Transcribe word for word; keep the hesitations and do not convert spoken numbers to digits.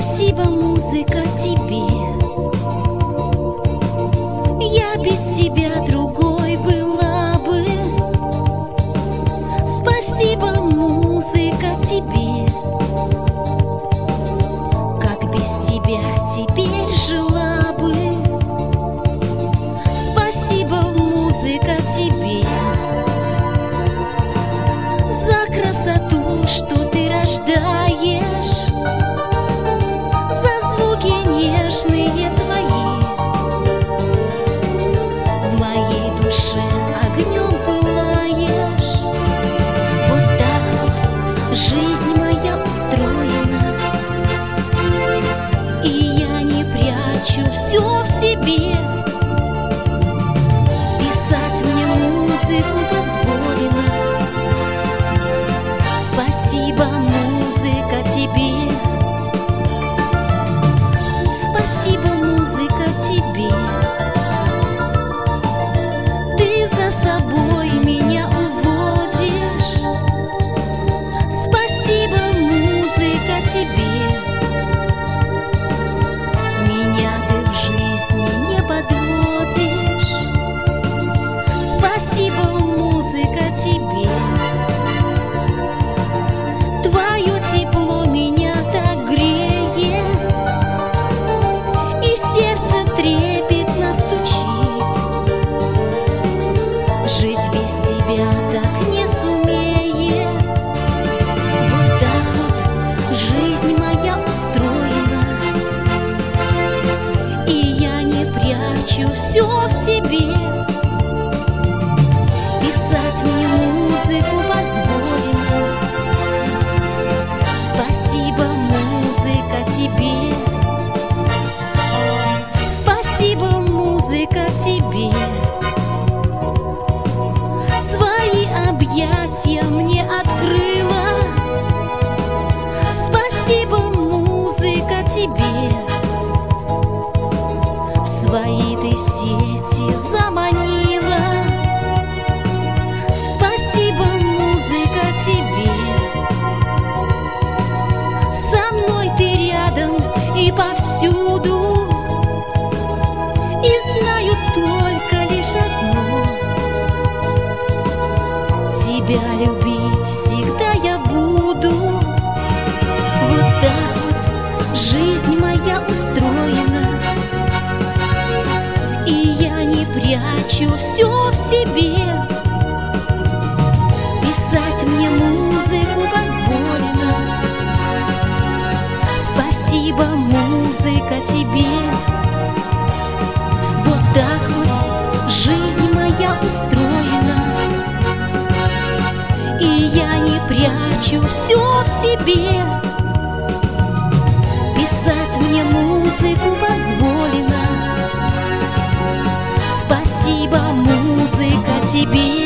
Спасибо, музыка, тебе. Я без тебя другой была бы. Спасибо, музыка, тебе. Как без тебя теперь жила бы. Спасибо, музыка, тебе. За красоту, что ты рождаешь, за звуки нежные твои. В моей душе огнем пылаешь. Вот так вот жизнь моя устроена, и я не прячу все в себе. Писать мне музыку позволено. Спасибо, музыка, тебе. Спасибо, музыка, тебе. Ты за собой меня уводишь. Спасибо, музыка, тебе. Меня ты в жизни не подводишь. Спасибо, музыка, тебе. Твое тепло меня так греет, и сердце трепетно стучит. Жить без тебя так не сумеет. Вот так вот жизнь моя устроена, и я не прячу все в себе. Писать мне музыку позволено. Спасибо, музыка, тебе. Спасибо, музыка, тебе. Свои объятия мне открыла. Спасибо, музыка, тебе. В свои ты сети заманила. Спасибо, музыка, тебе. Со мной ты рядом и повсюду, и знаю только лишь одно: тебя любить всегда я буду. Вот так вот жизнь моя устроена, и я не прячу все в себе. Писать мне музыку позволено. Спасибо, музыка, тебе. Вот так вот жизнь моя устроена, и я не прячу все в себе. Писать мне музыку позволено. Спасибо, музыка, тебе.